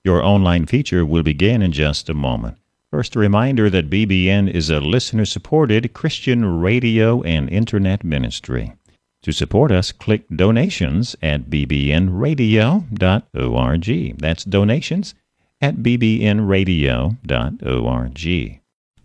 Your online feature will begin in just a moment. First, a reminder that BBN is a listener-supported Christian radio and internet ministry. To support us, click donations at bbnradio.org. That's donations at bbnradio.org.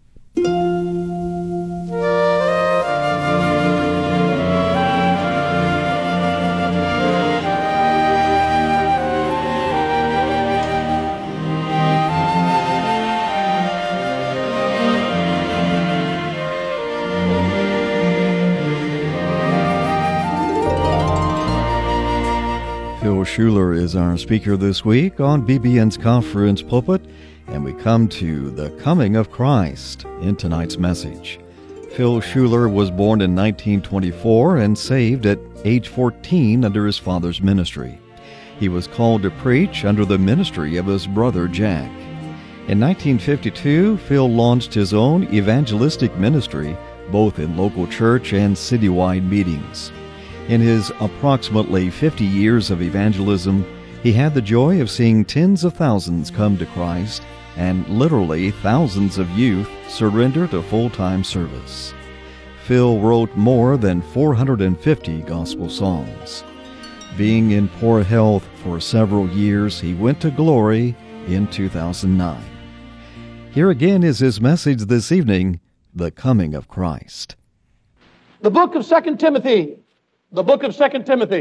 Phil Schuler is our speaker this week on BBN's Conference Pulpit, and we come to the coming of Christ in tonight's message. Phil Schuler was born in 1924 and saved at age 14 under his father's ministry. He was called to preach under the ministry of his brother Jack. In 1952, Phil launched his own evangelistic ministry, both in local church and citywide meetings. In his approximately 50 years of evangelism, he had the joy of seeing tens of thousands come to Christ and literally thousands of youth surrender to full-time service. Phil wrote more than 450 gospel songs. Being in poor health for several years, he went to glory in 2009. Here again is his message this evening, The Coming of Christ. The book of 2 Timothy. The book of 2 Timothy.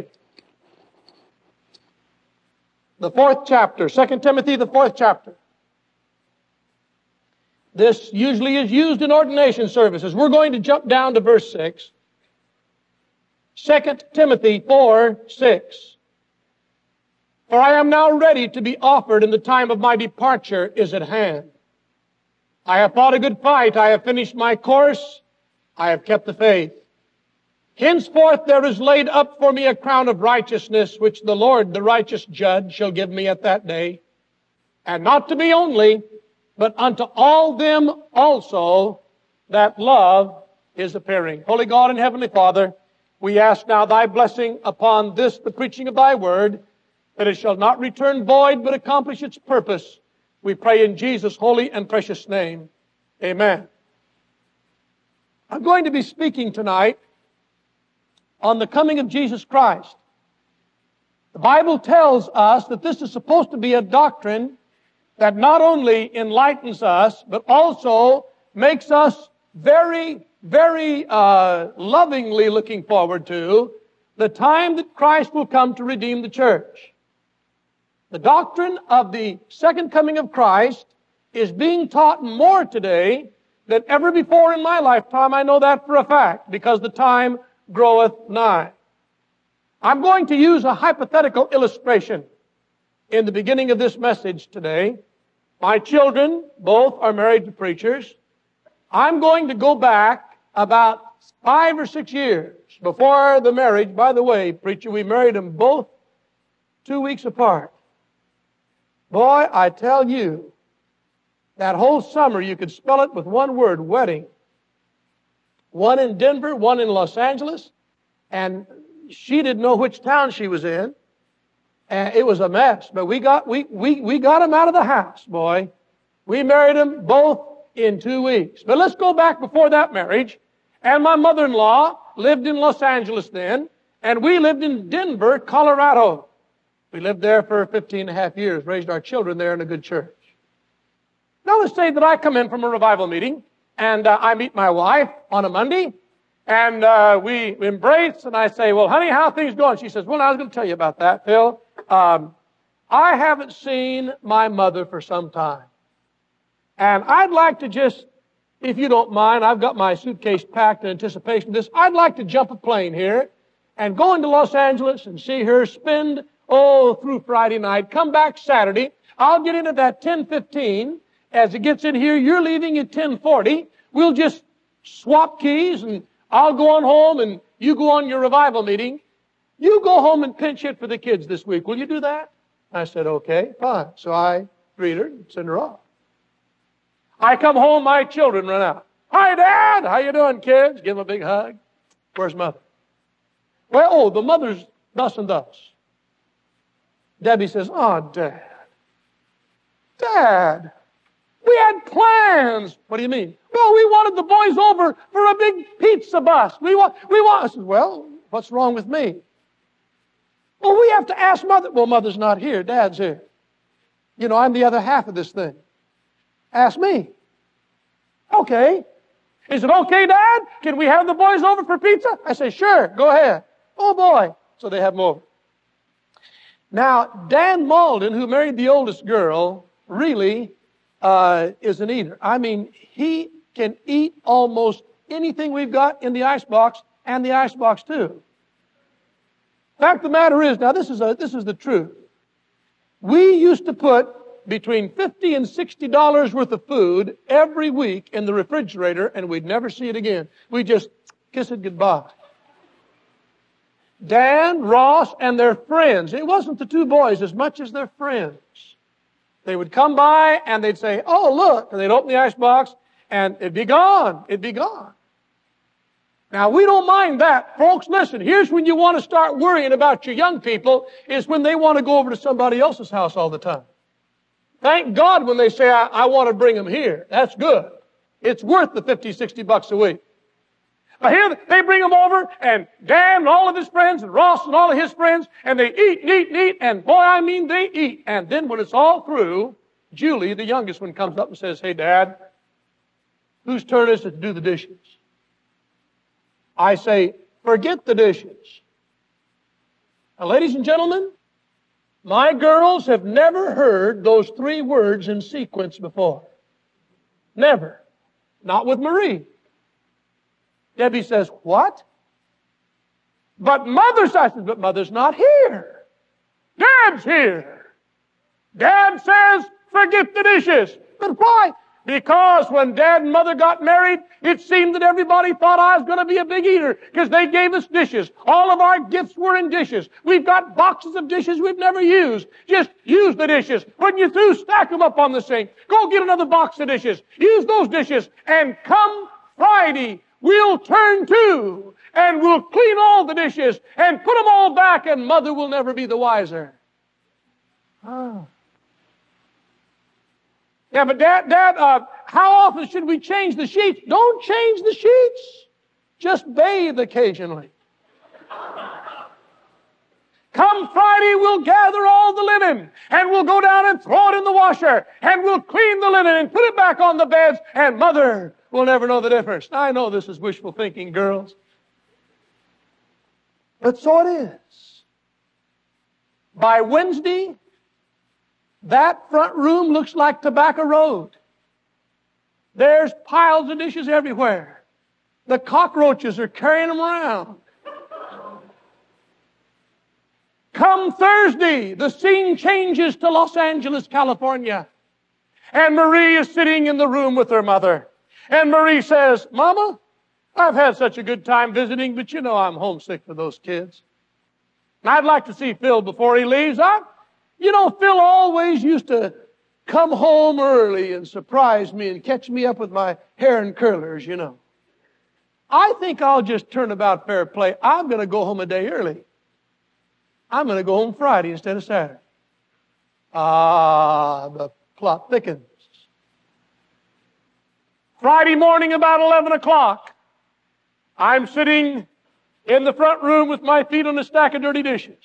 The 4th chapter. 2 Timothy, the 4th chapter. This usually is used in ordination services. We're going to jump down to verse 6. 2 Timothy 4:6. For I am now ready to be offered, and the time of my departure is at hand. I have fought a good fight. I have finished my course. I have kept the faith. Henceforth there is laid up for me a crown of righteousness, which the Lord, the righteous judge, shall give me at that day. And not to me only, but unto all them also that love his appearing. Holy God and Heavenly Father, we ask now thy blessing upon this, the preaching of thy word, that it shall not return void, but accomplish its purpose. We pray in Jesus' holy and precious name. Amen. I'm going to be speaking tonight on the coming of Jesus Christ. The Bible tells us that this is supposed to be a doctrine that not only enlightens us, but also makes us very, very lovingly looking forward to the time that Christ will come to redeem the church. The doctrine of the second coming of Christ is being taught more today than ever before in my lifetime. I know that for a fact, because the time groweth nigh. I'm going to use a hypothetical illustration in the beginning of this message today. My children both are married to preachers. I'm going to go back about 5 or 6 years before the marriage. By the way, preacher, we married them both 2 weeks apart. Boy, I tell you, that whole summer you could spell it with one word, wedding. One in Denver, one in Los Angeles, and she didn't know which town she was in. And it was a mess, but we got them out of the house, boy. We married them both in 2 weeks. But let's go back before that marriage. And my mother-in-law lived in Los Angeles then, and we lived in Denver, Colorado. We lived there for 15 and a half years, raised our children there in a good church. Now let's say that I come in from a revival meeting, and I meet my wife on a Monday, and we embrace, and I say, well, honey, how are things going? She says, well, I was going to tell you about that, Phil. I haven't seen my mother for some time. And I'd like to just, if you don't mind, I've got my suitcase packed in anticipation of this. I'd like to jump a plane here and go into Los Angeles and see her, spend, through Friday night, come back Saturday. I'll get in at that 10:15. As it gets in here, you're leaving at 10:40. We'll just swap keys, and I'll go on home, and you go on your revival meeting. You go home and pinch hit for the kids this week. Will you do that? I said, okay, fine. So I greet her and send her off. I come home, my children run out. Hi, Dad. How you doing, kids? Give them a big hug. Where's Mother? Well, the mother's thus and thus. Debbie says, oh, Dad, Dad, we had plans. What do you mean? Well, we wanted the boys over for a big pizza bust. We want. I said, well, what's wrong with me? Well, we have to ask Mother. Well, Mother's not here. Dad's here. You know, I'm the other half of this thing. Ask me. Okay. Is it okay, Dad? Can we have the boys over for pizza? I say, sure, go ahead. Oh, boy. So they have them over. Now, Dan Malden, who married the oldest girl, really is an eater. I mean, he can eat almost anything we've got in the icebox and the icebox too. Fact of the matter is, now this is the truth. We used to put between $50 and $60 worth of food every week in the refrigerator, and we'd never see it again. We just kiss it goodbye. Dan, Ross, and their friends. It wasn't the two boys as much as their friends. They would come by and they'd say, oh, look, and they'd open the icebox and it'd be gone. It'd be gone. Now, we don't mind that. Folks, listen, here's when you want to start worrying about your young people, is when they want to go over to somebody else's house all the time. Thank God when they say, I want to bring them here. That's good. It's worth the $50, $60 a week. But here, they bring them over, and Dan and all of his friends, and Ross and all of his friends, and they eat, and boy, I mean, they eat. And then when it's all through, Julie, the youngest one, comes up and says, hey, Dad, whose turn is it to do the dishes? I say, forget the dishes. Now, ladies and gentlemen, my girls have never heard those three words in sequence before. Never. Not with Marie. Debbie says, what? But Mother says, but Mother's not here. Dad's here. Dad says, forget the dishes. But why? Because when Dad and Mother got married, it seemed that everybody thought I was going to be a big eater because they gave us dishes. All of our gifts were in dishes. We've got boxes of dishes we've never used. Just use the dishes. When you're through, stack them up on the sink. Go get another box of dishes. Use those dishes. And come Friday, we'll turn to and we'll clean all the dishes and put them all back, and Mother will never be the wiser. Yeah, but Dad, how often should we change the sheets? Don't change the sheets. Just bathe occasionally. Come Friday, we'll gather all the linen, and we'll go down and throw it in the washer, and we'll clean the linen and put it back on the beds, and Mother will never know the difference. I know this is wishful thinking, girls. But so it is. By Wednesday, that front room looks like Tobacco Road. There's piles of dishes everywhere. The cockroaches are carrying them around. Come Thursday, the scene changes to Los Angeles, California. And Marie is sitting in the room with her mother. And Marie says, Mama, I've had such a good time visiting, but you know I'm homesick for those kids. And I'd like to see Phil before he leaves. You know, Phil always used to come home early and surprise me and catch me up with my hair and curlers, you know. I think I'll just turn about fair play. I'm going to go home a day early. I'm going to go home Friday instead of Saturday. The plot thickens. Friday morning about 11 o'clock, I'm sitting in the front room with my feet on a stack of dirty dishes,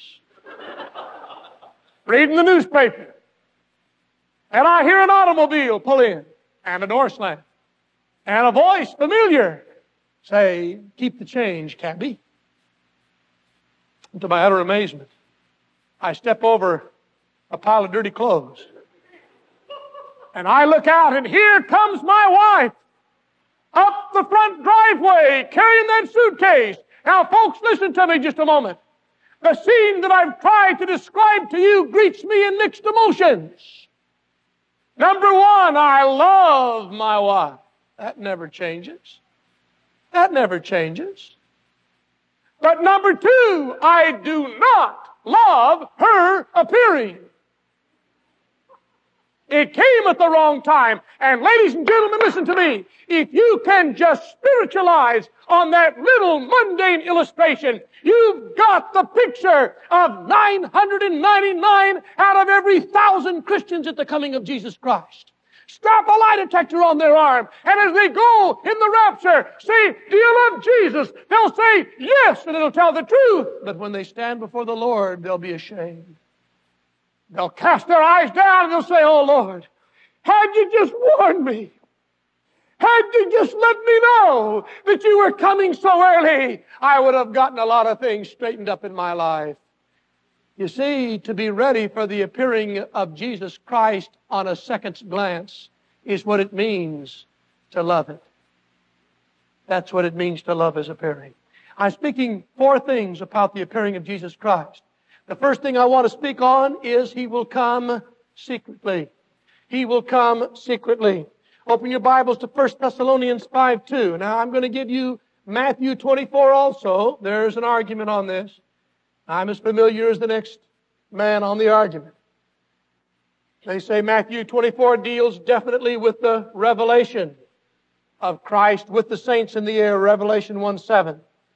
reading the newspaper. And I hear an automobile pull in, and a door slam, and a voice familiar say, keep the change, cabby. And to my utter amazement, I step over a pile of dirty clothes. And I look out, and here comes my wife up the front driveway carrying that suitcase. Now, folks, listen to me just a moment. The scene that I've tried to describe to you greets me in mixed emotions. Number one, I love my wife. That never changes. That never changes. But number two, I do not love her appearing. It came at the wrong time. And ladies and gentlemen, listen to me. If you can just spiritualize on that little mundane illustration, you've got the picture of 999 out of every 1,000 Christians at the coming of Jesus Christ. Strap a lie detector on their arm, and as they go in the rapture, say, do you love Jesus? They'll say, yes, and it'll tell the truth. But when they stand before the Lord, they'll be ashamed. They'll cast their eyes down and they'll say, oh Lord, had you just warned me, had you just let me know that you were coming so early, I would have gotten a lot of things straightened up in my life. You see, to be ready for the appearing of Jesus Christ on a second's glance is what it means to love it. That's what it means to love His appearing. I'm speaking 4 things about the appearing of Jesus Christ. The first thing I want to speak on is He will come secretly. He will come secretly. Open your Bibles to 1 Thessalonians 5:2. Now I'm going to give you Matthew 24 also. There's an argument on this. I'm as familiar as the next man on the argument. They say Matthew 24 deals definitely with the revelation of Christ with the saints in the air, Revelation 1:7.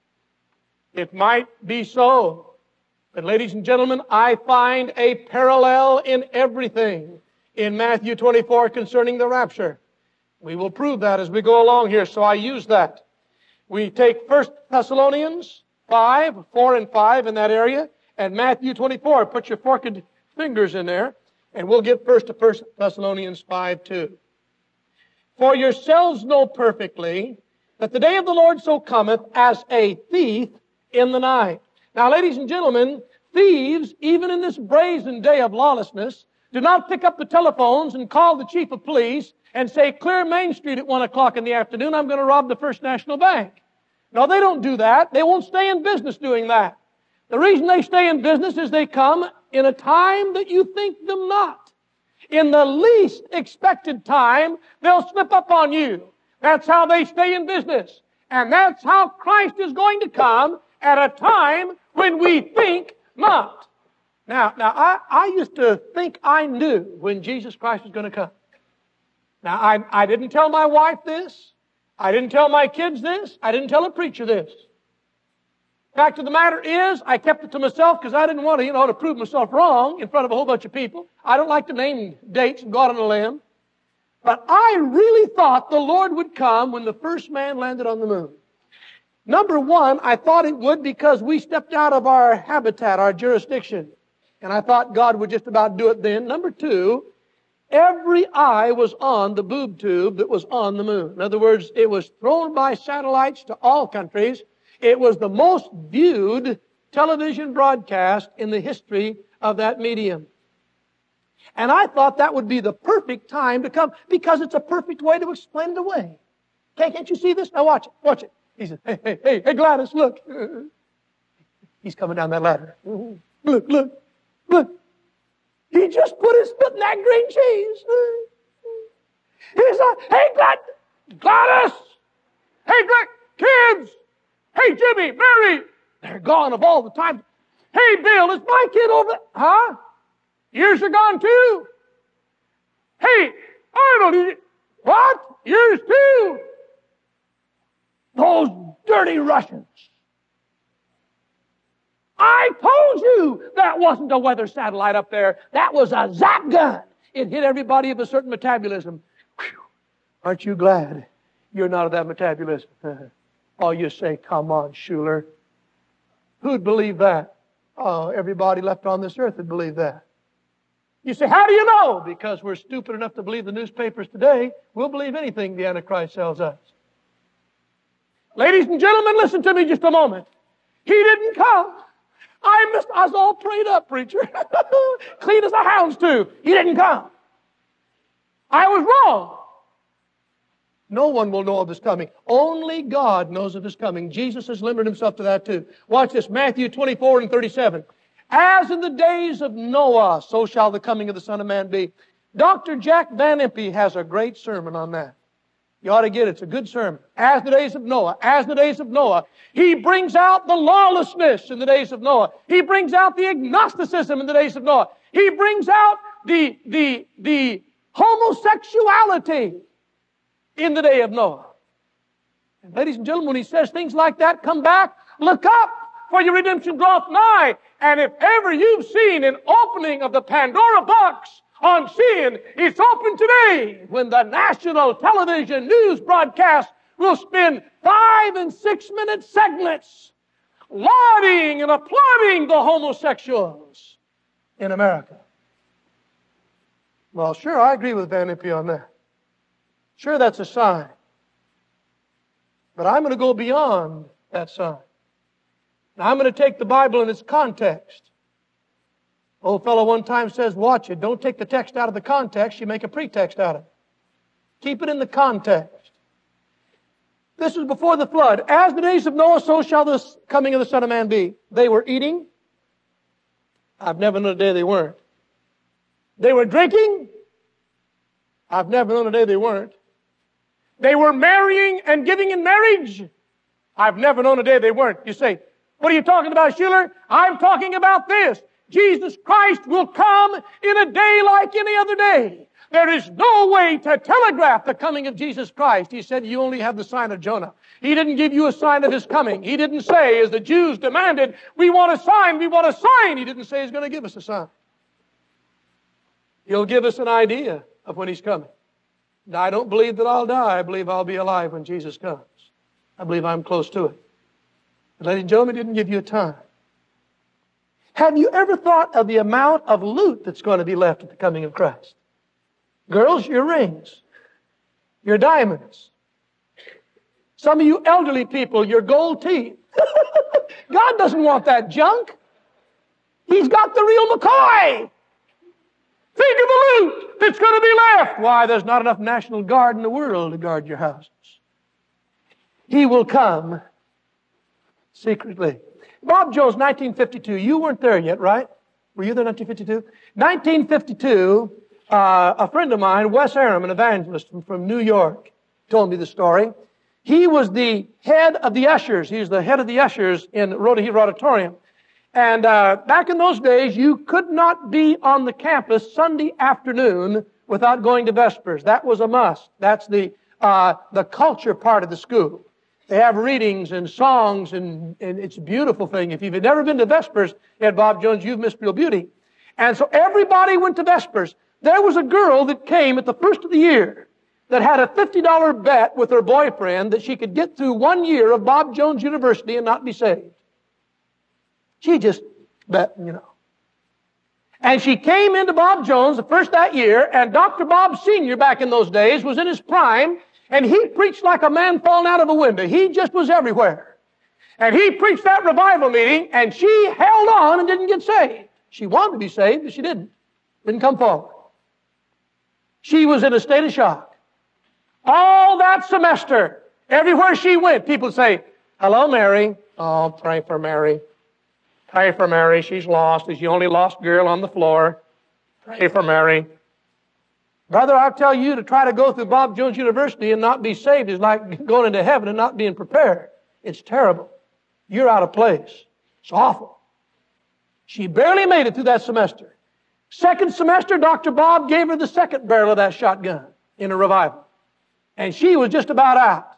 It might be so. But ladies and gentlemen, I find a parallel in everything in Matthew 24 concerning the rapture. We will prove that as we go along here, so I use that. We take 1 Thessalonians 5, 4 and 5 in that area, and Matthew 24. Put your forked fingers in there, and we'll get first to 1 Thessalonians 5:2. For yourselves know perfectly that the day of the Lord so cometh as a thief in the night. Now, ladies and gentlemen, thieves, even in this brazen day of lawlessness, do not pick up the telephones and call the chief of police and say, clear Main Street at 1 o'clock in the afternoon, I'm going to rob the First National Bank. No, they don't do that. They won't stay in business doing that. The reason they stay in business is they come in a time that you think them not. In the least expected time, they'll slip up on you. That's how they stay in business. And that's how Christ is going to come at a time when we think not. Now, I used to think I knew when Jesus Christ was going to come. Now, I didn't tell my wife this. I didn't tell my kids this. I didn't tell a preacher this. Fact of the matter is, I kept it to myself because I didn't want to, to prove myself wrong in front of a whole bunch of people. I don't like to name dates and go out on a limb. But I really thought the Lord would come when the first man landed on the moon. Number one, I thought it would because we stepped out of our habitat, our jurisdiction. And I thought God would just about do it then. Number two, every eye was on the boob tube that was on the moon. In other words, it was thrown by satellites to all countries. It was the most viewed television broadcast in the history of that medium. And I thought that would be the perfect time to come because it's a perfect way to explain it away. Okay, can't you see this? Now watch it, watch it. He said, hey, Gladys, look. He's coming down that ladder. Look. He just put his foot in that green cheese. He said, hey, Gladys. Hey, kids. Hey, Jimmy, Mary. They're gone of all the time. Hey, Bill, is my kid over there? Huh? Yours are gone too. Hey, Arnold, what? Yours too. Those dirty Russians. I told you that wasn't a weather satellite up there. That was a zap gun. It hit everybody of a certain metabolism. Whew. Aren't you glad you're not of that metabolism? Oh, you say, come on, Schuler. Who'd believe that? Oh, everybody left on this earth would believe that. You say, how do you know? Because we're stupid enough to believe the newspapers today. We'll believe anything the Antichrist tells us. Ladies and gentlemen, listen to me just a moment. He didn't come. I was all prayed up, preacher. Clean as a hound's tooth. He didn't come. I was wrong. No one will know of His coming. Only God knows of His coming. Jesus has limited Himself to that too. Watch this, Matthew 24 and 37. As in the days of Noah, so shall the coming of the Son of Man be. Dr. Jack Van Impe has a great sermon on that. You ought to get it. It's a good sermon. As the days of Noah. As the days of Noah. He brings out the lawlessness in the days of Noah. He brings out the agnosticism in the days of Noah. He brings out the homosexuality in the day of Noah. And ladies and gentlemen, when he says things like that, come back, look up, for your redemption draweth nigh. And if ever you've seen an opening of the Pandora box on sin, it's open today when the national television news broadcast will spend 5 and 6 minute segments lauding and applauding the homosexuals in America. Well, sure, I agree with Van Impe on that. Sure, that's a sign. But I'm going to go beyond that sign. Now, I'm going to take the Bible in its context. Old fellow one time says, watch it. Don't take the text out of the context. You make a pretext out of it. Keep it in the context. This is before the flood. As the days of Noah, so shall the coming of the Son of Man be. They were eating. I've never known a day they weren't. They were drinking. I've never known a day they weren't. They were marrying and giving in marriage. I've never known a day they weren't. You say, what are you talking about, Schuller? I'm talking about this. Jesus Christ will come in a day like any other day. There is no way to telegraph the coming of Jesus Christ. He said, you only have the sign of Jonah. He didn't give you a sign of His coming. He didn't say, as the Jews demanded, we want a sign, we want a sign. He didn't say He's going to give us a sign. He'll give us an idea of when He's coming. Now, I don't believe that I'll die. I believe I'll be alive when Jesus comes. I believe I'm close to it. But ladies and gentlemen, He didn't give you a time. Have you ever thought of the amount of loot that's going to be left at the coming of Christ? Girls, your rings, your diamonds. Some of you elderly people, your gold teeth. God doesn't want that junk. He's got the real McCoy. Think of the loot that's going to be left. Why, there's not enough National Guard in the world to guard your houses. He will come secretly. Bob Jones, 1952. You weren't there yet, right? Were you there in 1952? 1952, a friend of mine, Wes Aram, an evangelist from New York, told me the story. He was the head of the ushers. He was the head of the ushers in Rhoda Heater Auditorium. And back in those days, you could not be on the campus Sunday afternoon without going to Vespers. That was a must. That's the culture part of the school. They have readings and songs, and it's a beautiful thing. If you've never been to Vespers at Bob Jones, you've missed real beauty. And so everybody went to Vespers. There was a girl that came at the first of the year that had a $50 bet with her boyfriend that she could get through 1 year of Bob Jones University and not be saved. She just bet, you know. And she came into Bob Jones the first that year, and Dr. Bob Sr. back in those days was in his prime, and he preached like a man falling out of a window. He just was everywhere. And he preached that revival meeting, and she held on and didn't get saved. She wanted to be saved, but she didn't. Didn't come forward. She was in a state of shock. All that semester, everywhere she went, people would say, hello, Mary. Oh, pray for Mary. Pray for Mary. She's lost. She's the only lost girl on the floor. Pray for Mary. Brother, I'll tell you, to try to go through Bob Jones University and not be saved is like going into heaven and not being prepared. It's terrible. You're out of place. It's awful. She barely made it through that semester. Second semester, Dr. Bob gave her the second barrel of that shotgun in a revival. And she was just about out.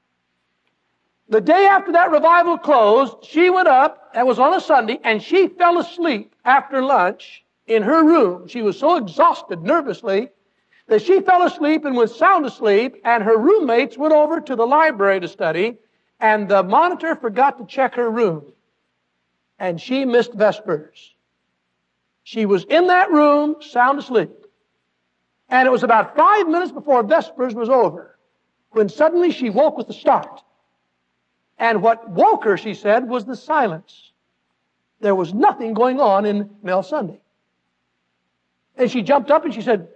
The day after that revival closed, she went up, that was on a Sunday, and she fell asleep after lunch in her room. She was so exhausted nervously that she fell asleep and was sound asleep, and her roommates went over to the library to study, and the monitor forgot to check her room. And she missed Vespers. She was in that room, sound asleep. And it was about 5 minutes before Vespers was over, when suddenly she woke with a start. And what woke her, she said, was the silence. There was nothing going on in Mel Sunday. And she jumped up and she said,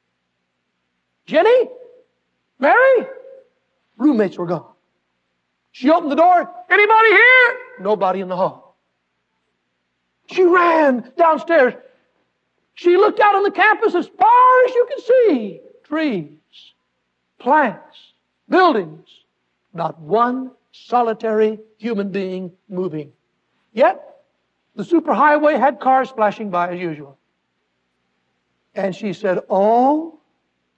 Jenny? Mary? Roommates were gone. She opened the door. Anybody here? Nobody in the hall. She ran downstairs. She looked out on the campus as far as you could see. Trees, plants, buildings. Not one solitary human being moving. Yet, the superhighway had cars flashing by as usual. And she said, oh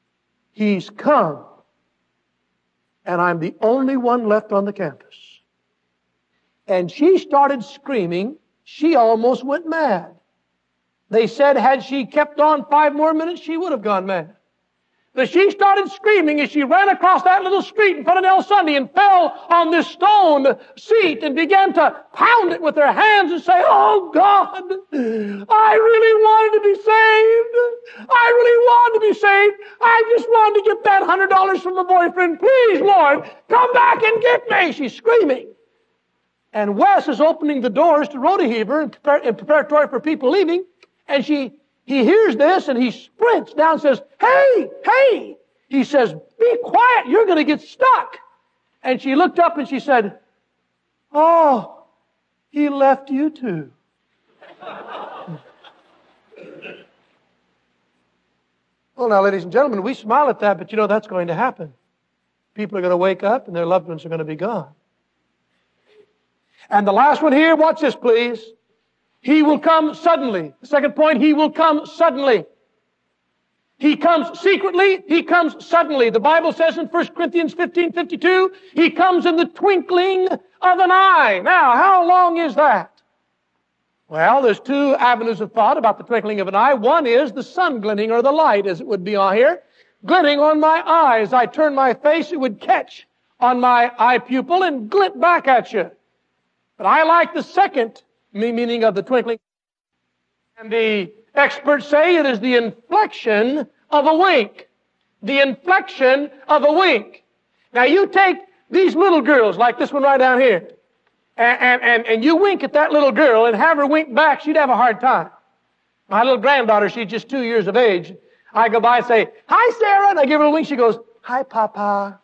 He's come, and I'm the only one left on the campus. And she started screaming. She almost went mad. They said had she kept on 5 more minutes, she would have gone mad. But she started screaming as she ran across that little street in front of El Sunday and fell on this stone seat and began to pound it with her hands and say, "Oh God, I really wanted to be saved. I really wanted to be saved. I just wanted to get that $100 from my boyfriend. Please, Lord, come back and get me." She's screaming. And Wes is opening the doors to Rhoda Heaver in preparatory for people leaving, and he hears this and he sprints down and says, "Hey, hey!" He says, "Be quiet, you're going to get stuck." And she looked up and she said, "Oh, he left you too." Well, now, ladies and gentlemen, we smile at that, but you know that's going to happen. People are going to wake up and their loved ones are going to be gone. And the last one here, watch this please. He will come suddenly. The second point, He will come suddenly. He comes secretly, He comes suddenly. The Bible says in 1 Corinthians 15:52, He comes in the twinkling of an eye. Now, how long is that? Well, there's 2 avenues of thought about the twinkling of an eye. One is the sun glinting, or the light, as it would be on here, glinting on my eye. As I turn my face, it would catch on my eye pupil and glint back at you. But I like the second meaning of the twinkling. And the experts say it is the inflection of a wink. The inflection of a wink. Now you take these little girls, like this one right down here, and you wink at that little girl and have her wink back, she'd have a hard time. My little granddaughter, she's just 2 years of age. I go by and say, "Hi, Sarah," and I give her a wink. She goes, "Hi, Papa."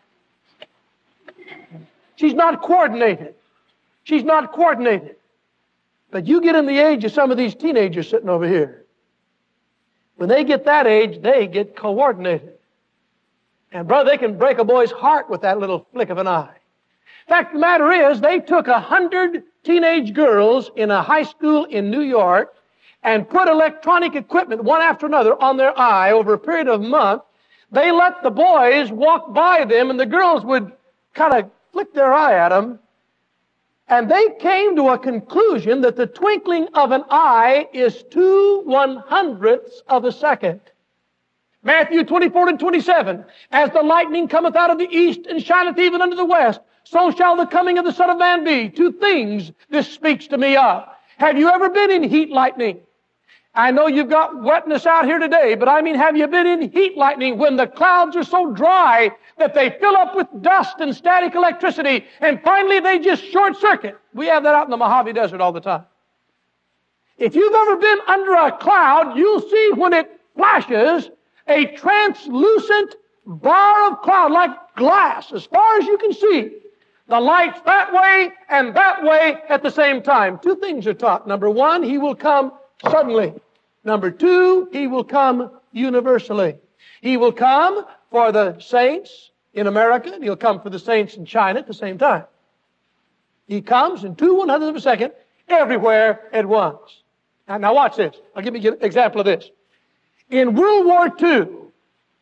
She's not coordinated. She's not coordinated. But you get in the age of some of these teenagers sitting over here. When they get that age, they get coordinated. And brother, they can break a boy's heart with that little flick of an eye. In fact, the matter is, they took 100 teenage girls in a high school in New York and put electronic equipment one after another on their eye over a period of a month. They let the boys walk by them and the girls would kind of flick their eye at them. And they came to a conclusion that the twinkling of an eye is 2/100ths of a second. Matthew 24:27, "As the lightning cometh out of the east and shineth even unto the west, so shall the coming of the Son of Man be." 2 things this speaks to me of. Have you ever been in heat lightning? I know you've got wetness out here today, but I mean, have you been in heat lightning when the clouds are so dry that they fill up with dust and static electricity, and finally they just short circuit? We have that out in the Mojave Desert all the time. If you've ever been under a cloud, you'll see when it flashes a translucent bar of cloud like glass as far as you can see. The light's that way and that way at the same time. 2 things are taught. Number 1, He will come suddenly. Number 2, He will come universally. He will come for the saints in America, and He'll come for the saints in China at the same time. He comes in 2/100ths of a second everywhere at once. Now watch this. I'll give you an example of this. In World War II,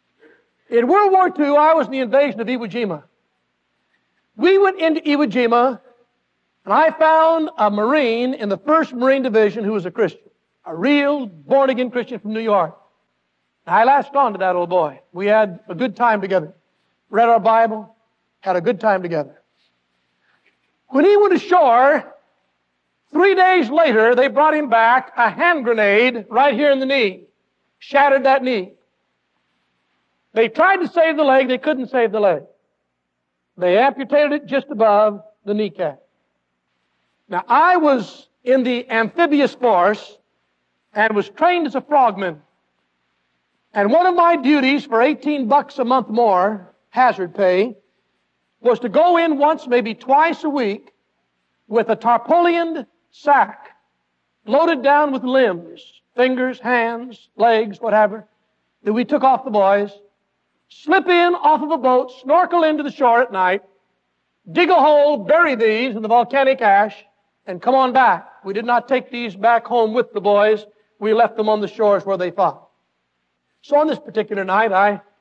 I was in the invasion of Iwo Jima. We went into Iwo Jima, and I found a Marine in the 1st Marine Division who was a Christian. A real born-again Christian from New York. I latched on to that old boy. We had a good time together. Read our Bible, had a good time together. When he went ashore, 3 days later, they brought him back a hand grenade right here in the knee. Shattered that knee. They tried to save the leg, they couldn't save the leg. They amputated it just above the kneecap. Now, I was in the amphibious force and was trained as a frogman. And one of my duties for $18 a month more, hazard pay, was to go in once, maybe twice a week, with a tarpaulin sack, loaded down with limbs, fingers, hands, legs, whatever, that we took off the boys, slip in off of a boat, snorkel into the shore at night, dig a hole, bury these in the volcanic ash, and come on back. We did not take these back home with the boys. We left them on the shores where they fought. So on this particular night, I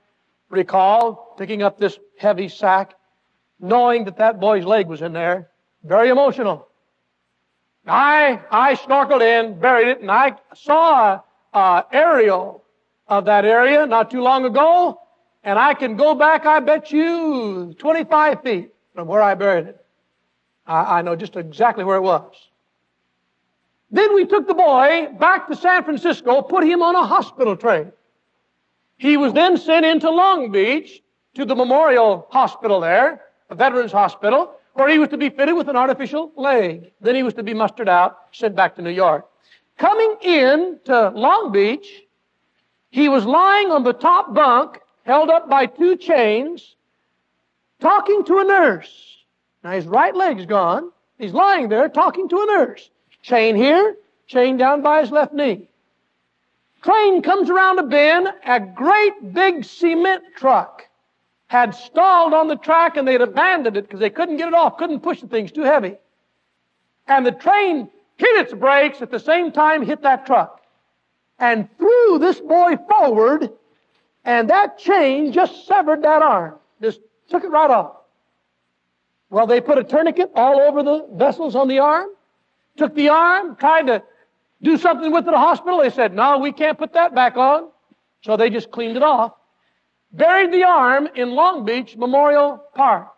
recall picking up this heavy sack, knowing that that boy's leg was in there. Very emotional. I snorkeled in, buried it, and I saw an aerial of that area not too long ago, and I can go back, I bet you, 25 feet from where I buried it. I know just exactly where it was. Then we took the boy back to San Francisco, put him on a hospital train. He was then sent into Long Beach to the Memorial Hospital there, a veterans hospital, where he was to be fitted with an artificial leg. Then he was to be mustered out, sent back to New York. Coming in to Long Beach, he was lying on the top bunk, held up by two chains, talking to a nurse. Now his right leg's gone. He's lying there talking to a nurse. Chain here, chain down by his left knee. Train comes around a bend. A great big cement truck had stalled on the track, and they'd abandoned it because they couldn't get it off, couldn't push the things, too heavy. And the train hit its brakes at the same time hit that truck and threw this boy forward, and that chain just severed that arm. Just took it right off. Well, they put a tourniquet all over the vessels on the arm, took the arm, tried to do something with it at the hospital. They said, no, we can't put that back on. So they just cleaned it off. Buried the arm in Long Beach Memorial Park.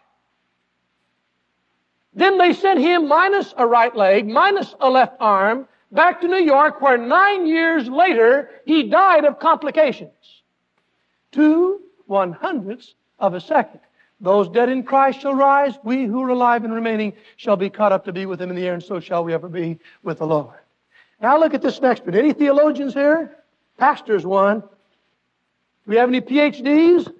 Then they sent him minus a right leg, minus a left arm, back to New York, where 9 years later he died of complications. 2/100ths of a second. Those dead in Christ shall rise. We who are alive and remaining shall be caught up to be with him in the air, and so shall we ever be with the Lord. Now look at this next one. Any theologians here? Pastors one. Do we have any PhDs?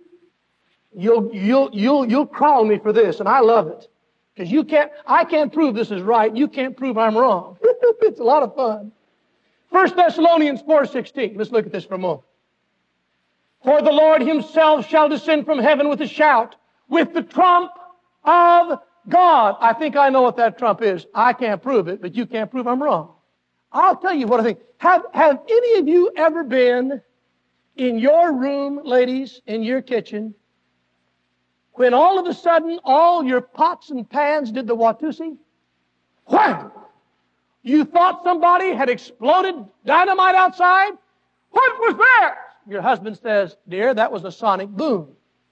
You'll crawl me for this, and I love it. Because I can't prove this is right, and you can't prove I'm wrong. It's a lot of fun. 1 Thessalonians 4:16. Let's look at this for a moment. For the Lord himself shall descend from heaven with a shout, with the trump of God. I think I know what that trump is. I can't prove it, but you can't prove I'm wrong. I'll tell you what I think. Have any of you ever been in your room, ladies, in your kitchen, when all of a sudden all your pots and pans did the Watusi? Wham! You thought somebody had exploded dynamite outside? What was that? Your husband says, dear, that was a sonic boom.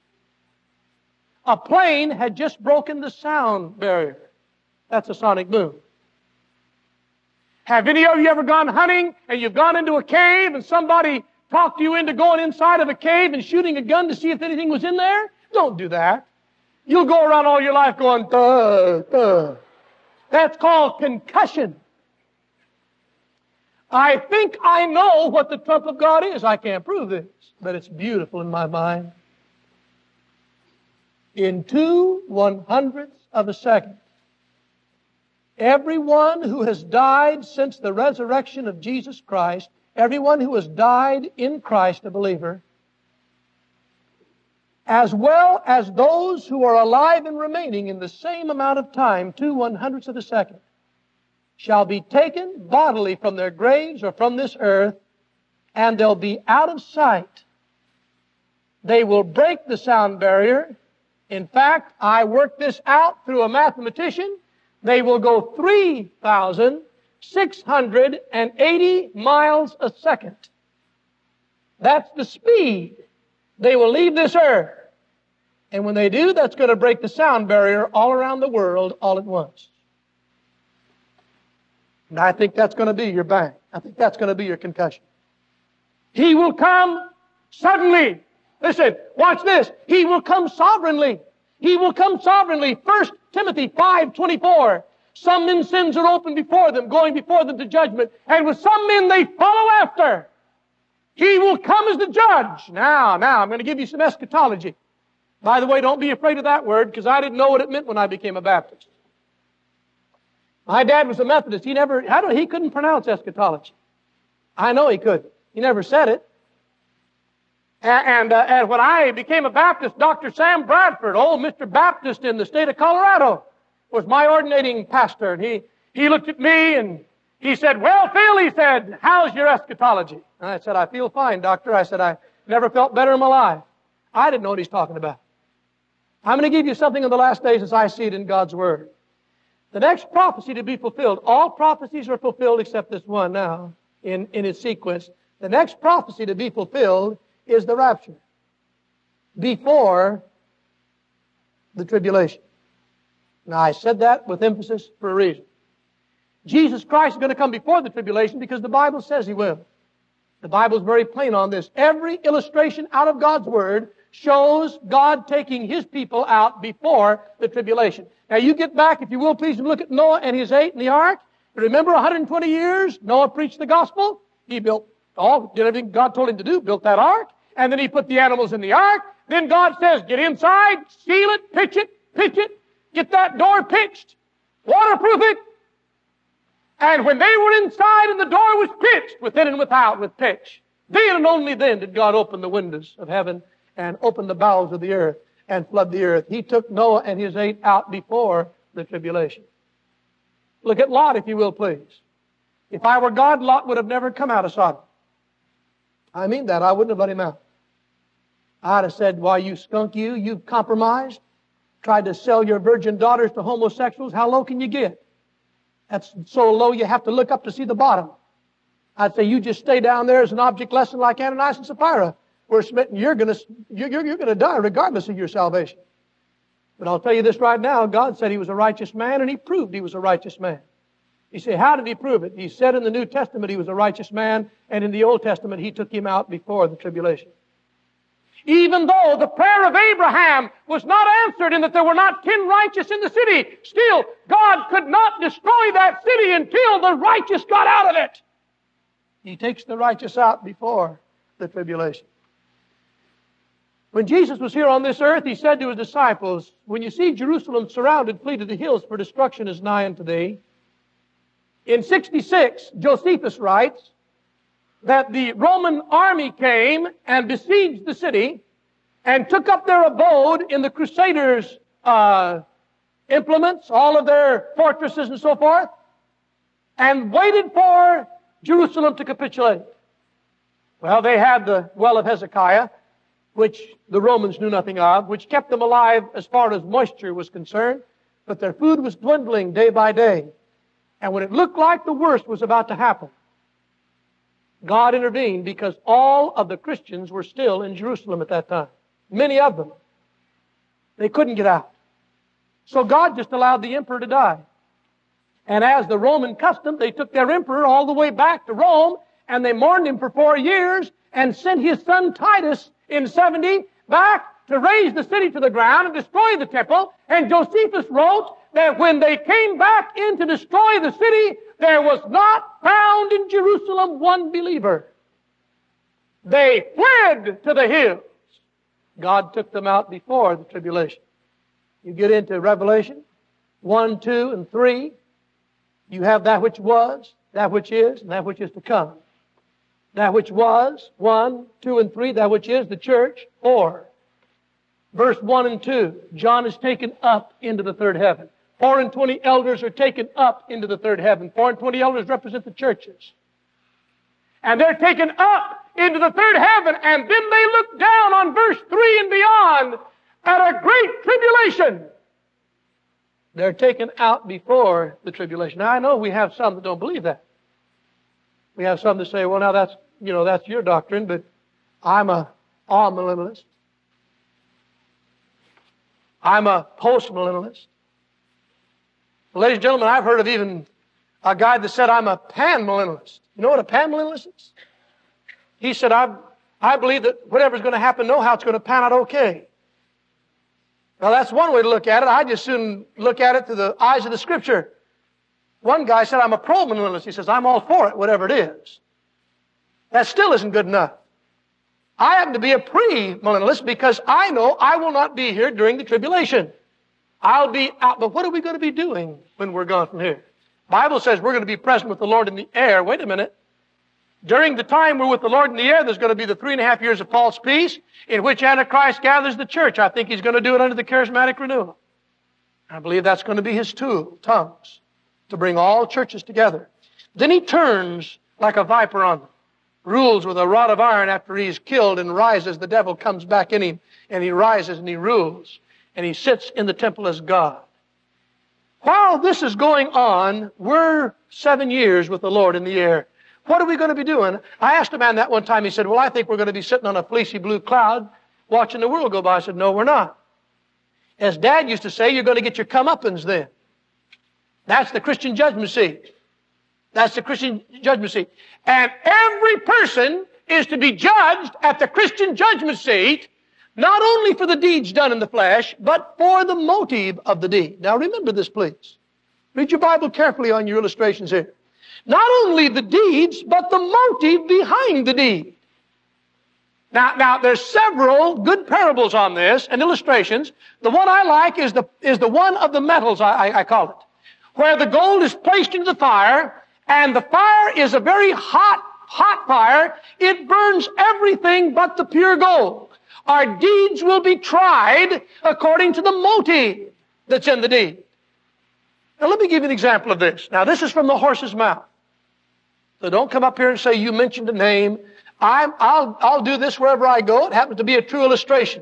A plane had just broken the sound barrier. That's a sonic boom. Have any of you ever gone hunting and you've gone into a cave and somebody talked you into going inside of a cave and shooting a gun to see if anything was in there? Don't do that. You'll go around all your life going, duh, duh. That's called concussion. I think I know what the trump of God is. I can't prove this, but it's beautiful in my mind. In 2/100ths of a second, everyone who has died since the resurrection of Jesus Christ, everyone who has died in Christ, a believer, as well as those who are alive and remaining in the same amount of time, 2/100ths of a second, shall be taken bodily from their graves or from this earth, and they'll be out of sight. They will break the sound barrier. In fact, I worked this out through a mathematician. They will go 3,680 miles a second. That's the speed they will leave this earth. And when they do, that's going to break the sound barrier all around the world all at once. And I think that's going to be your bang. I think that's going to be your concussion. He will come suddenly. Listen, watch this. He will come sovereignly. He will come sovereignly. 1 Timothy 5:24. Some men's sins are open before them, going before them to judgment, and with some men they follow after. He will come as the judge. Now, I'm going to give you some eschatology. By the way, don't be afraid of that word, because I didn't know what it meant when I became a Baptist. My dad was a Methodist. He couldn't pronounce eschatology. I know he couldn't. He never said it. And when I became a Baptist, Dr. Sam Bradford, old Mr. Baptist in the state of Colorado, was my ordinating pastor. And he looked at me and he said, well, Phil, he said, how's your eschatology? And I said, I feel fine, doctor. I said, I never felt better in my life. I didn't know what he's talking about. I'm going to give you something in the last days as I see it in God's Word. The next prophecy to be fulfilled, all prophecies are fulfilled except this one now in its sequence. The next prophecy to be fulfilled is the rapture before the tribulation. Now, I said that with emphasis for a reason. Jesus Christ is going to come before the tribulation because the Bible says He will. The Bible is very plain on this. Every illustration out of God's Word shows God taking His people out before the tribulation. Now, you get back, if you will, please, and look at Noah and his 8 in the ark. Remember 120 years, Noah preached the gospel. He did everything God told him to do, built that ark, and then he put the animals in the ark. Then God says, get inside, seal it, pitch it, get that door pitched, waterproof it. And when they were inside and the door was pitched, within and without with pitch, then and only then did God open the windows of heaven and open the bowels of the earth and flood the earth. He took Noah and his 8 out before the tribulation. Look at Lot, if you will, please. If I were God, Lot would have never come out of Sodom. I mean that. I wouldn't have let him out. I'd have said, why, you skunk, you've compromised, tried to sell your virgin daughters to homosexuals. How low can you get? That's so low you have to look up to see the bottom. I'd say, you just stay down there as an object lesson like Ananias and Sapphira. We're smitten. You're going to die regardless of your salvation. But I'll tell you this right now. God said He was a righteous man, and He proved He was a righteous man. You say, how did He prove it? He said in the New Testament He was a righteous man, and in the Old Testament He took him out before the tribulation. Even though the prayer of Abraham was not answered in that there were not 10 righteous in the city, still God could not destroy that city until the righteous got out of it. He takes the righteous out before the tribulation. When Jesus was here on this earth, He said to His disciples, when you see Jerusalem surrounded, flee to the hills, for destruction is nigh unto thee. In 66, Josephus writes that the Roman army came and besieged the city and took up their abode in the Crusaders' implements, all of their fortresses and so forth, and waited for Jerusalem to capitulate. Well, they had the well of Hezekiah, which the Romans knew nothing of, which kept them alive as far as moisture was concerned, but their food was dwindling day by day. And when it looked like the worst was about to happen, God intervened because all of the Christians were still in Jerusalem at that time. Many of them. They couldn't get out. So God just allowed the emperor to die. And as the Roman custom, they took their emperor all the way back to Rome, and they mourned him for 4 years, and sent his son Titus in 70 back to raise the city to the ground and destroy the temple. And Josephus wrote that when they came back in to destroy the city, there was not found in Jerusalem one believer. They fled to the hills. God took them out before the tribulation. You get into Revelation 1, 2, and 3. You have that which was, that which is, and that which is to come. That which was, 1, 2, and 3. That which is, the church, 4. Verse 1 and 2. John is taken up into the third heaven. 4 and 20 elders are taken up into the third heaven. 4 and 20 elders represent the churches. And they're taken up into the third heaven, and then they look down on verse 3 and beyond at a great tribulation. They're taken out before the tribulation. Now, I know we have some that don't believe that. We have some that say, well, now that's your doctrine, but I'm a all-millennialist. I'm a post-millennialist. Ladies and gentlemen, I've heard of even a guy that said, I'm a pan-millennialist. You know what a pan-millennialist is? He said, I believe that whatever's going to happen, know how it's going to pan out okay. Now, that's one way to look at it. I just soon look at it through the eyes of the Scripture. One guy said, I'm a pro-millennialist. He says, I'm all for it, whatever it is. That still isn't good enough. I happen to be a pre-millennialist because I know I will not be here during the tribulation. I'll be out. But what are we going to be doing when we're gone from here? The Bible says we're going to be present with the Lord in the air. Wait a minute. During the time we're with the Lord in the air, there's going to be the 3.5 years of false peace in which Antichrist gathers the church. I think he's going to do it under the charismatic renewal. I believe that's going to be his tool, tongues, to bring all churches together. Then he turns like a viper on them. rules with a rod of iron after he's killed and rises. The devil comes back in him, and he rises and he rules, and he sits in the temple as God. While this is going on, we're 7 years with the Lord in the air. What are we going to be doing? I asked a man that one time. He said, well, I think we're going to be sitting on a fleecy blue cloud watching the world go by. I said, no, we're not. As Dad used to say, you're going to get your comeuppance then. That's the Christian judgment seat. That's the Christian judgment seat. And every person is to be judged at the Christian judgment seat, not only for the deeds done in the flesh, but for the motive of the deed. Now remember this, please. Read your Bible carefully on your illustrations here. Not only the deeds, but the motive behind the deed. Now there's several good parables on this and illustrations. The one I like is the one of the metals, I call it, where the gold is placed into the fire, and the fire is a very hot fire. It burns everything but the pure gold. Our deeds will be tried according to the motive that's in the deed. Now let me give you an example of this. Now this is from the horse's mouth. So don't come up here and say you mentioned a name. I'll do this wherever I go. It happens to be a true illustration.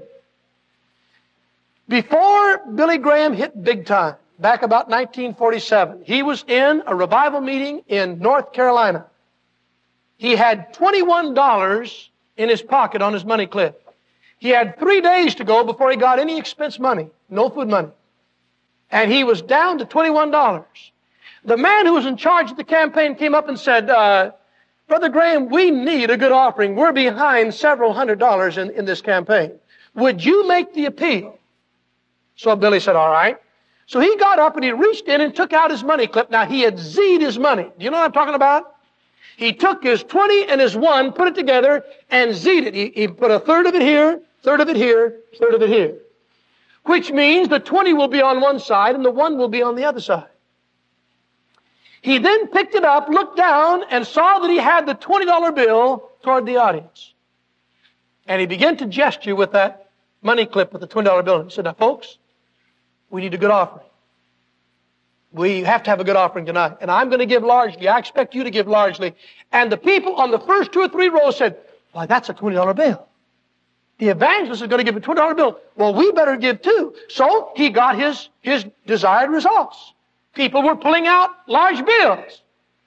Before Billy Graham hit big time, back about 1947, he was in a revival meeting in North Carolina. He had $21 in his pocket on his money clip. He had 3 days to go before he got any expense money, no food money. And he was down to $21. The man who was in charge of the campaign came up and said, Brother Graham, we need a good offering. We're behind several $100s in this campaign. Would you make the appeal? So Billy said, all right. So he got up and he reached in and took out his money clip. Now he had Z'd his money. Do you know what I'm talking about? He took his 20 and his 1, put it together, and Z'd it. He put a third of it here, third of it here, third of it here. Which means the 20 will be on one side and the 1 will be on the other side. He then picked it up, looked down, and saw that he had the $20 bill toward the audience. And he began to gesture with that money clip with the $20 bill. He said, now folks, we need a good offering. We have to have a good offering tonight. And I'm going to give largely. I expect you to give largely. And the people on the first 2 or 3 rows said, why, that's a $20 bill. The evangelist is going to give a $20 bill. Well, we better give too. So he got his desired results. People were pulling out large bills.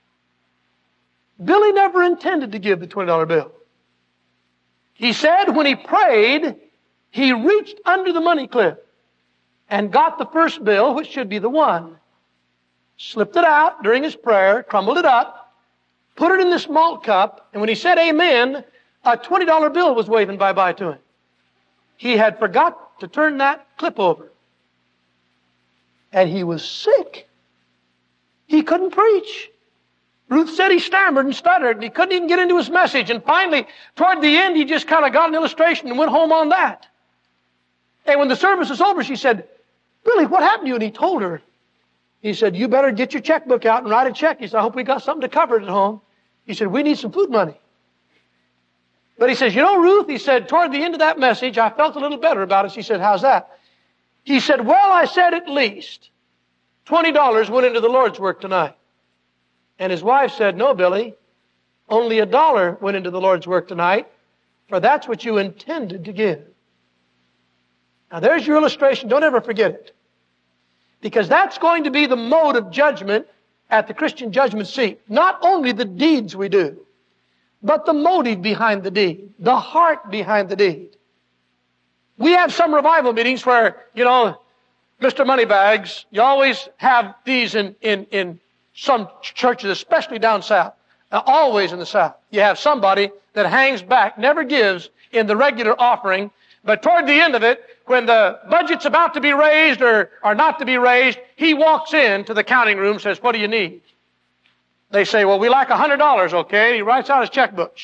Billy never intended to give the $20 bill. He said when he prayed, he reached under the money clip and got the first bill, which should be the 1. Slipped it out during his prayer, crumbled it up, put it in this malt cup, and when he said amen, a $20 bill was waving bye-bye to him. He had forgot to turn that clip over. And he was sick. He couldn't preach. Ruth said he stammered and stuttered, and he couldn't even get into his message. And finally, toward the end, he just kind of got an illustration and went home on that. And when the service was over, she said, Billy, what happened to you? And he told her. He said, you better get your checkbook out and write a check. He said, I hope we got something to cover it at home. He said, we need some food money. But he says, you know, Ruth, he said, toward the end of that message, I felt a little better about it. She said, how's that? He said, well, I said at least $20 went into the Lord's work tonight. And his wife said, no, Billy, only $1 went into the Lord's work tonight, for that's what you intended to give. Now there's your illustration. Don't ever forget it. Because that's going to be the mode of judgment at the Christian judgment seat. Not only the deeds we do, but the motive behind the deed, the heart behind the deed. We have some revival meetings where, you know, Mr. Moneybags, you always have these in some churches, especially down south. Always in the south. You have somebody that hangs back, never gives in the regular offering, but toward the end of it, when the budget's about to be raised or not to be raised, he walks into the counting room and says, what do you need? They say, well, we like $100, okay? And he writes out his checkbook.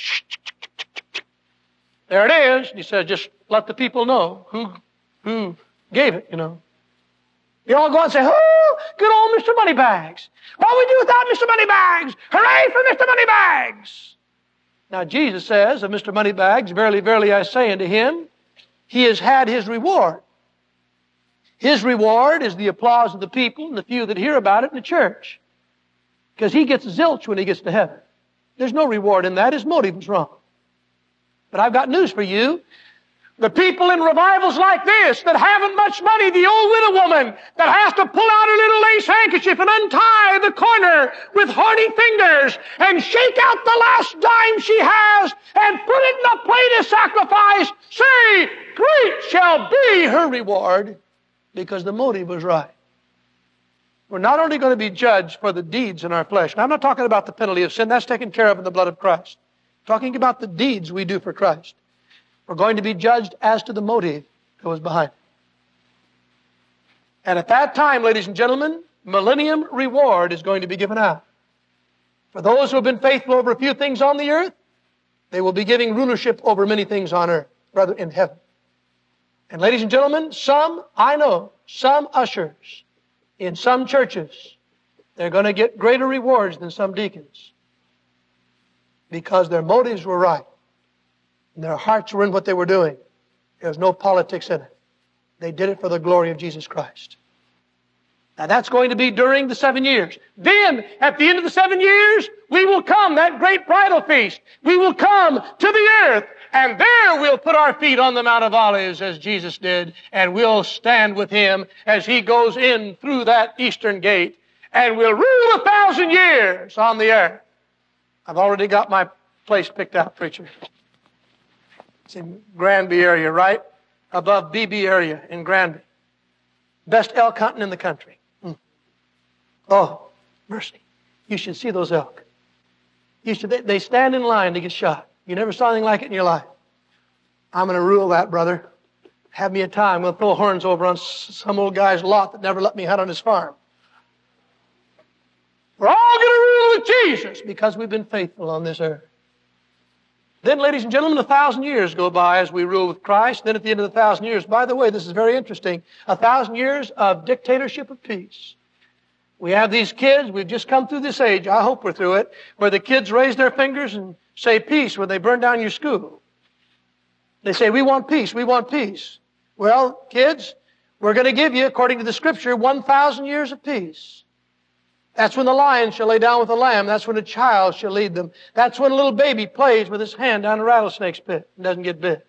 There it is. And he says, just let the people know who gave it, you know. You all go out and say, oh, good old Mr. Moneybags. What would we do without Mr. Moneybags? Hooray for Mr. Moneybags! Now, Jesus says of Mr. Moneybags, verily, verily, I say unto him, he has had his reward. His reward is the applause of the people and the few that hear about it in the church. Because he gets zilch when he gets to heaven. There's no reward in that. His motive was wrong. But I've got news for you. The people in revivals like this that haven't much money, the old widow woman that has to pull out her little lace handkerchief and untie the corner with horny fingers and shake out the last dime she has and put it in a plate of sacrifice, say, great shall be her reward, because the motive was right. We're not only going to be judged for the deeds in our flesh. Now, I'm not talking about the penalty of sin. That's taken care of in the blood of Christ. I'm talking about the deeds we do for Christ. We're going to be judged as to the motive that was behind it. And at that time, ladies and gentlemen, millennium reward is going to be given out. For those who have been faithful over a few things on the earth, they will be giving rulership over many things on earth, rather in heaven. And ladies and gentlemen, some ushers in some churches, they're going to get greater rewards than some deacons because their motives were right. And their hearts were in what they were doing. There was no politics in it. They did it for the glory of Jesus Christ. Now that's going to be during the 7 years. Then, at the end of the 7 years, we will come, that great bridal feast. We will come to the earth, and there we'll put our feet on the Mount of Olives as Jesus did, and we'll stand with Him as He goes in through that eastern gate, and we'll rule 1,000 years on the earth. I've already got my place picked out, preacher. It's in Granby area, right above BB area in Granby. Best elk hunting in the country. Oh, mercy. You should see those elk. They stand in line to get shot. You never saw anything like it in your life. I'm going to rule that, brother. Have me a time. I'm going to throw horns over on some old guy's lot that never let me hunt on his farm. We're all going to rule with Jesus because we've been faithful on this earth. Then, ladies and gentlemen, 1,000 years go by as we rule with Christ. Then at the end of the 1,000 years, by the way, this is very interesting, 1,000 years of dictatorship of peace. We have these kids, we've just come through this age, I hope we're through it, where the kids raise their fingers and say peace when they burn down your school. They say, we want peace, we want peace. Well, kids, we're going to give you, according to the Scripture, 1,000 years of peace. That's when the lion shall lay down with the lamb. That's when a child shall lead them. That's when a little baby plays with his hand down a rattlesnake's pit and doesn't get bit.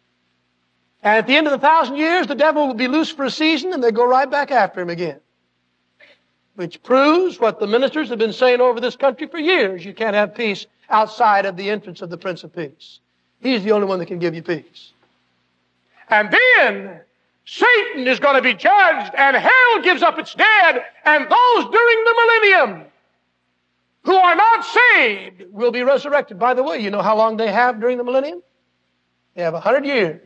And at the end of the 1,000 years, the devil will be loose for a season and they go right back after him again. Which proves what the ministers have been saying over this country for years. You can't have peace outside of the entrance of the Prince of Peace. He's the only one that can give you peace. And then Satan is going to be judged, and hell gives up its dead, and those during the millennium who are not saved will be resurrected. By the way, you know how long they have during the millennium? They have 100 years.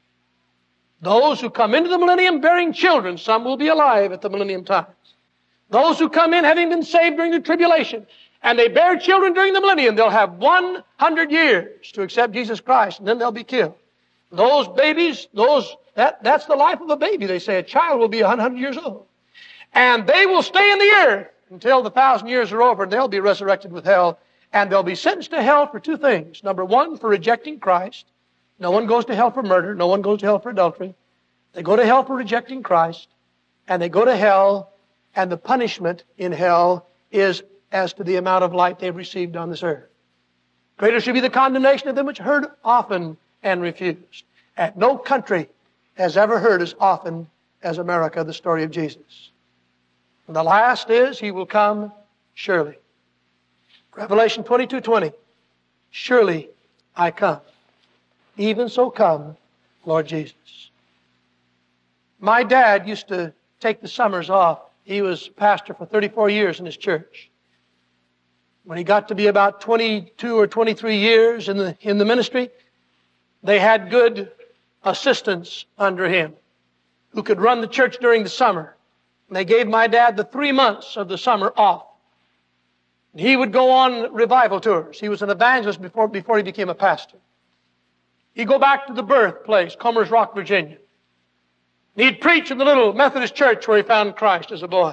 Those who come into the millennium bearing children, some will be alive at the millennium times. Those who come in having been saved during the tribulation, and they bear children during the millennium, they'll have 100 years to accept Jesus Christ, and then they'll be killed. Those babies, that's the life of a baby. They say a child will be 100 years old. And they will stay in the earth until the 1,000 years are over, and they'll be resurrected with hell. And they'll be sentenced to hell for two things. Number one, for rejecting Christ. No one goes to hell for murder. No one goes to hell for adultery. They go to hell for rejecting Christ. And they go to hell, and the punishment in hell is as to the amount of light they've received on this earth. Greater should be the condemnation of them which heard often and refused. And no country has ever heard as often as America the story of Jesus. And the last is, He will come surely. Revelation 22:20. Surely I come. Even so come, Lord Jesus. My dad used to take the summers off. He was pastor for 34 years in his church. When he got to be about 22 or 23 years in the ministry, they had good assistants under him who could run the church during the summer. And they gave my dad the 3 months of the summer off. And he would go on revival tours. He was an evangelist before he became a pastor. He'd go back to the birthplace, Comer's Rock, Virginia. And he'd preach in the little Methodist church where he found Christ as a boy.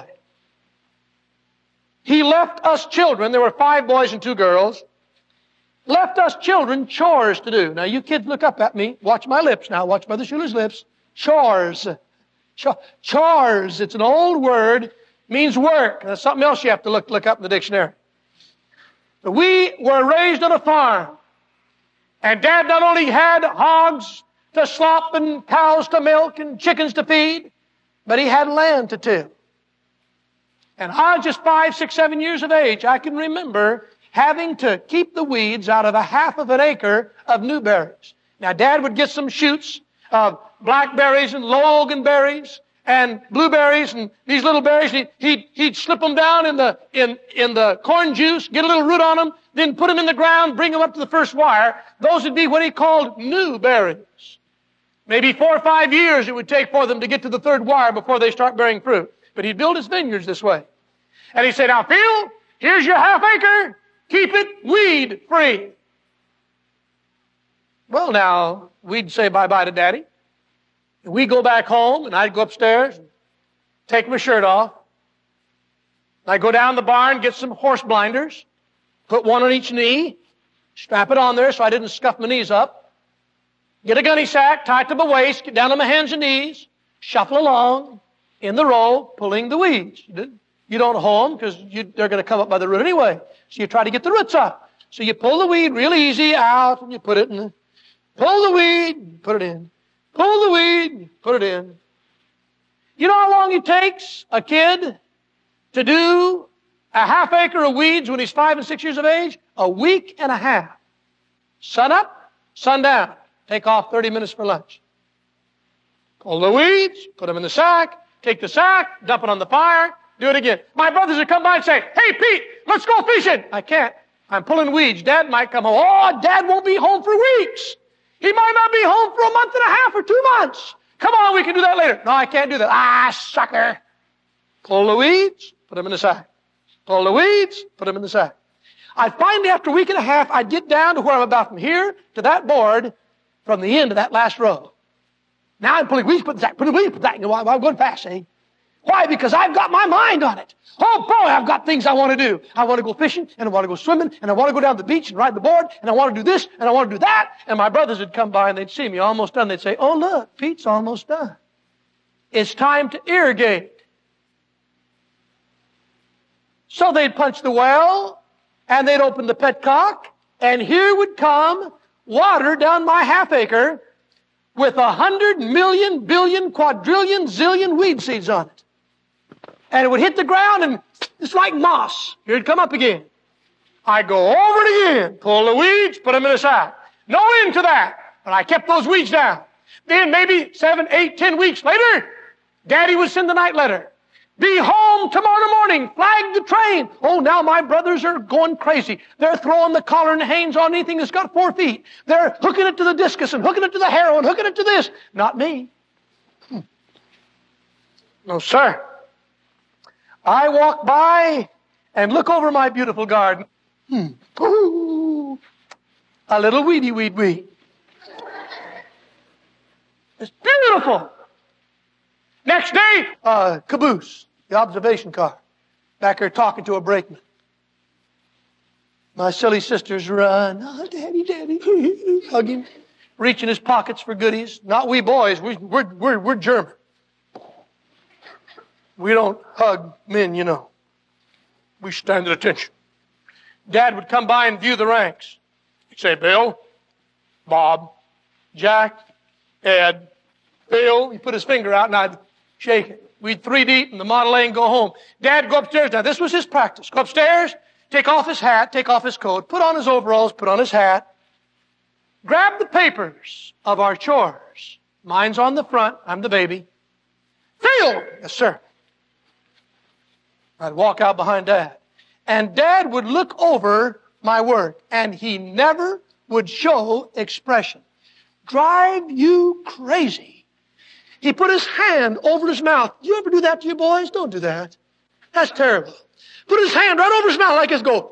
He left us children, there were 5 boys and 2 girls, left us children chores to do. Now, you kids look up at me. Watch my lips now. Watch Mother Schuler's lips. Chores. Chores. It's an old word. Means work. That's something else you have to look up in the dictionary. We were raised on a farm. And Dad not only had hogs to slop and cows to milk and chickens to feed, but he had land to till. And I was just 5, 6, 7 years of age. I can remember having to keep the weeds out of a half of an acre of newberries. Now, Dad would get some shoots of blackberries and loganberries and blueberries and these little berries. He'd slip them down in the corn juice, get a little root on them, then put them in the ground, bring them up to the first wire. Those would be what he called new berries. Maybe 4 or 5 years it would take for them to get to the third wire before they start bearing fruit. But he'd build his vineyards this way. And he'd say, now, Phil, here's your half acre. Keep it weed free. Well, now, we'd say bye-bye to Daddy. And we'd go back home, and I'd go upstairs and take my shirt off. I'd go down the barn, get some horse blinders, put one on each knee, strap it on there so I didn't scuff my knees up. Get a gunny sack, tie it to my waist, get down on my hands and knees, shuffle along in the row, pulling the weeds. You don't hoe them because they're going to come up by the root anyway. So you try to get the roots up. So you pull the weed real easy out and you put it in. Pull the weed, put it in. Pull the weed, put it in. You know how long it takes a kid to do a half acre of weeds when he's 5 and 6 years of age? A week and a half. Sun up, sun down. Take off 30 minutes for lunch. Pull the weeds, put them in the sack, take the sack, dump it on the fire, do it again. My brothers would come by and say, hey, Pete, let's go fishing. I can't. I'm pulling weeds. Dad might come home. Oh, Dad won't be home for weeks. He might not be home for a month and a half or 2 months. Come on, we can do that later. No, I can't do that. Ah, sucker. Pull the weeds, put them in the sack. Pull the weeds, put them in the sack. I finally, after a week and a half, I'd get down to where I'm about from here to that board from the end of that last row. Now I'm pulling weeds, put the sack, putting weeds, put that. You know, I'm going fast, eh? Why? Because I've got my mind on it. Oh, boy, I've got things I want to do. I want to go fishing, and I want to go swimming, and I want to go down to the beach and ride the board, and I want to do this, and I want to do that. And my brothers would come by, and they'd see me almost done. They'd say, oh, look, Pete's almost done. It's time to irrigate. So they'd punch the well, and they'd open the petcock, and here would come water down my half acre with 100 million, billion, quadrillion, zillion weed seeds on it. And it would hit the ground, and it's like moss. Here it'd come up again. I'd go over it again, pull the weeds, put them in a sack. No end to that. But I kept those weeds down. Then maybe 7, 8, 10 weeks later, Daddy would send the night letter. Be home tomorrow morning. Flag the train. Oh, now my brothers are going crazy. They're throwing the collar and hanes on anything that's got 4 feet. They're hooking it to the discus and hooking it to the harrow and hooking it to this. Not me. No, sir. I walk by and look over my beautiful garden. Ooh, a little weedy weed. It's beautiful. Next day, caboose, the observation car, back there talking to a brakeman. My silly sisters run, oh, Daddy, hug him, reach in his pockets for goodies. Not we boys, we're German. We don't hug men, you know. We stand at attention. Dad would come by and view the ranks. He'd say, Bill, Bob, Jack, Ed, Bill. He put his finger out and I'd shake it. We'd 3 deep in the Model A and go home. Dad, go upstairs. Now, this was his practice. Go upstairs, take off his hat, take off his coat, put on his overalls, put on his hat. Grab the papers of our chores. Mine's on the front. I'm the baby. Phil! Yes, sir. I'd walk out behind Dad. And Dad would look over my work. And he never would show expression. Drive you crazy. He put his hand over his mouth. Do you ever do that to your boys? Don't do that. That's terrible. Put his hand right over his mouth like this. Go,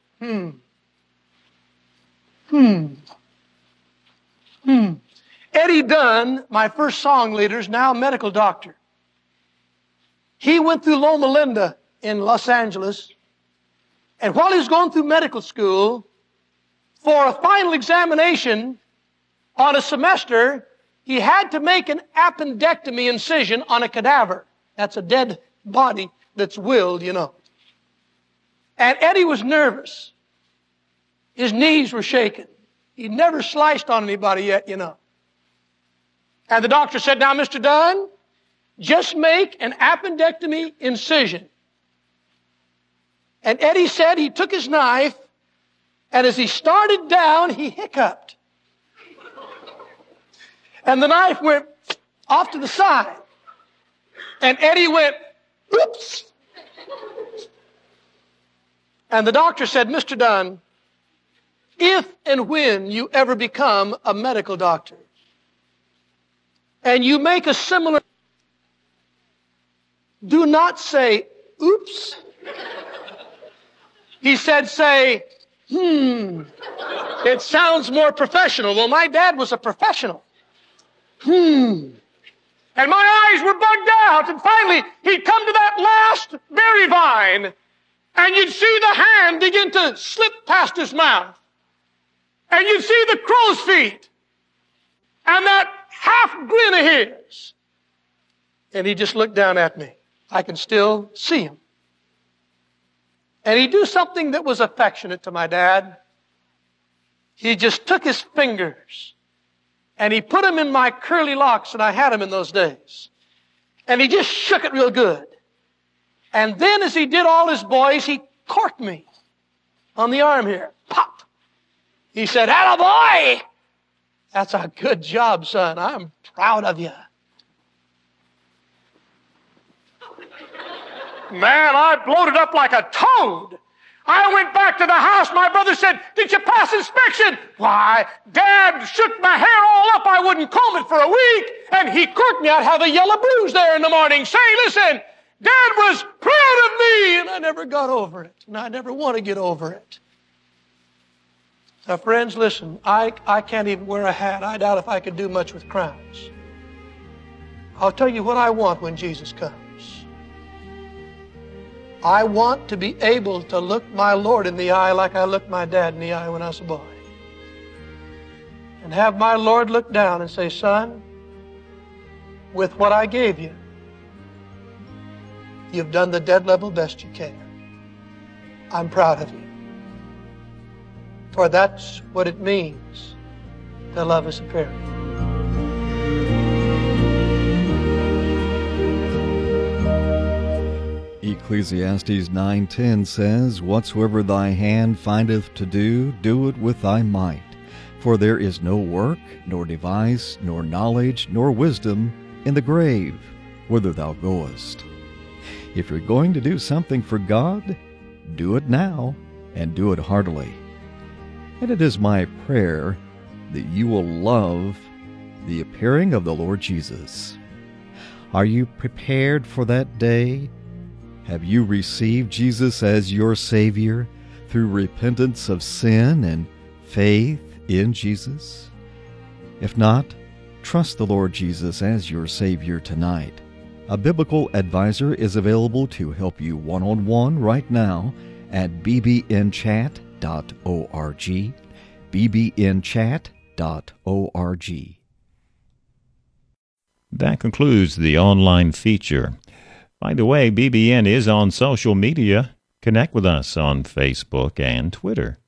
Eddie Dunn, my first song leader, is now a medical doctor. He went through Loma Linda in Los Angeles. And while he was going through medical school, for a final examination on a semester, he had to make an appendectomy incision on a cadaver. That's a dead body that's willed, you know. And Eddie was nervous. His knees were shaking. He'd never sliced on anybody yet, you know. And the doctor said, now, Mr. Dunn, just make an appendectomy incision. And Eddie said he took his knife, and as he started down, he hiccuped. And the knife went off to the side. And Eddie went, oops. And the doctor said, Mr. Dunn, if and when you ever become a medical doctor, and you make a similar, do not say, oops. He said, say, it sounds more professional. Well, my dad was a professional. And my eyes were bugged out, and finally he'd come to that last berry vine, and you'd see the hand begin to slip past his mouth, and you'd see the crow's feet, and that half grin of his. And he just looked down at me. I can still see him. And he'd do something that was affectionate to my dad. He just took his fingers and he put them in my curly locks, and I had them in those days. And he just shook it real good. And then as he did all his boys, he corked me on the arm here. Pop! He said, attaboy! That's a good job, son. I'm proud of you. Man, I bloated up like a toad. I went back to the house. My brother said, did you pass inspection? Why, Dad shook my hair all up. I wouldn't comb it for a week. And he corked me. I'd have a yellow bruise there in the morning. Say, listen, Dad was proud of me. And I never got over it. And I never want to get over it. Now, friends, listen, I can't even wear a hat. I doubt if I could do much with crowns. I'll tell you what I want when Jesus comes. I want to be able to look my Lord in the eye like I looked my dad in the eye when I was a boy. And have my Lord look down and say, son, with what I gave you, you've done the dead level best you can. I'm proud of you. For that's what it means to love as a parent. Ecclesiastes 9:10 says, whatsoever thy hand findeth to do, do it with thy might. For there is no work, nor device, nor knowledge, nor wisdom in the grave, whither thou goest. If you're going to do something for God, do it now, and do it heartily. And it is my prayer that you will love the appearing of the Lord Jesus. Are you prepared for that day? Have you received Jesus as your Savior through repentance of sin and faith in Jesus? If not, trust the Lord Jesus as your Savior tonight. A biblical advisor is available to help you one-on-one right now at bbnchat.org, bbnchat.org. That concludes the online feature. By the way, BBN is on social media. Connect with us on Facebook and Twitter.